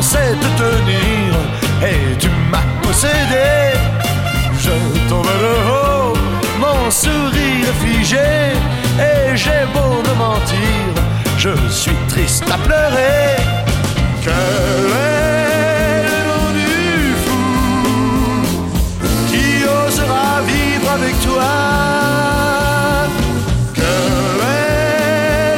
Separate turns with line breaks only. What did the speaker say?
sais te tenir et tu m'as possédé. Je tombe de haut, mon sourire figé, et j'ai beau me mentir, je suis triste à pleurer. Que